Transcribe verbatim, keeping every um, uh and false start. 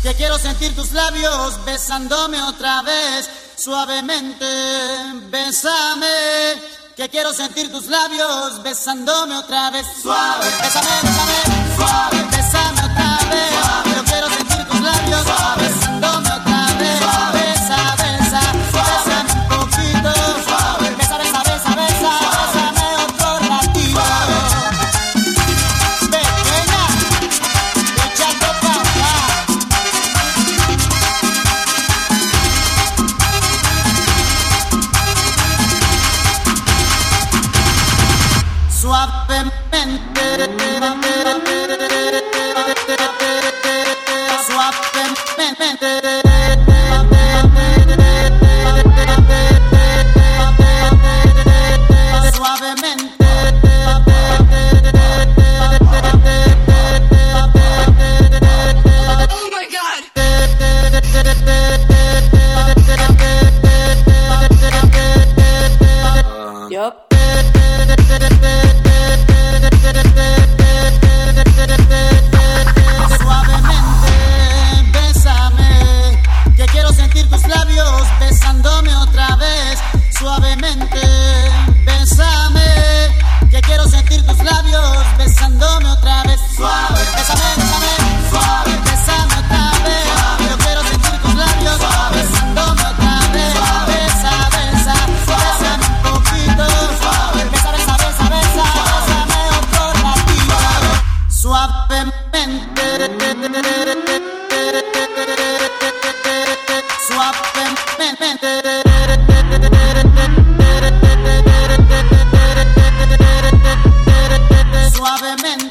que quiero sentir tus labios besándome otra vez, suavemente, bésame, que quiero sentir tus labios besándome otra vez, suave, bésame, bésame, suave, bésame otra vez, suave, yo quiero sentir tus labios suave, besándome otra vez, suave, besa, besa, bésame un poquito, suave, besa, besa, besa, besa, bésame otro ratito, pequeña, echando pa' acá. Suavemente, suavemente, suavemente. Oh my God. Yup. Suavemente, bésame, que quiero sentir tus labios besándome otra vez. Suavemente, bésame, que quiero sentir tus labios besándome otra vez. Suave, bésame, bésame, suave, bésame otra vez. Suave, yo quiero sentir tus labios suave, besándome otra vez. Suave, besa, besa, bésame un poquito. Suave, besa, besa, besa, besa, bésame otro ratito. Suavemente, suavemente, suavemente.